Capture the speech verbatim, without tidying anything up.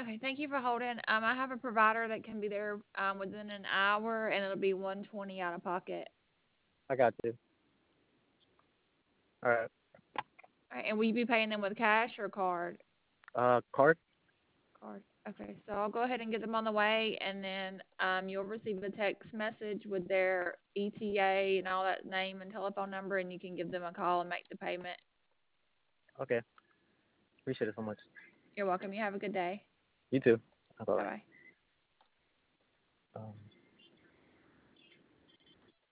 Okay, thank you for holding. Um, I have a provider that can be there um, within an hour, and it'll be one twenty out of pocket. I got you. All right. All right, and will you be paying them with cash or card? Uh, card. Card. Okay, so I'll go ahead and get them on the way, and then um, you'll receive a text message with their E T A and all that name and telephone number, and you can give them a call and make the payment. Okay. Appreciate it so much. You're welcome. You have a good day. You too. Bye Bye bye. bye. Um,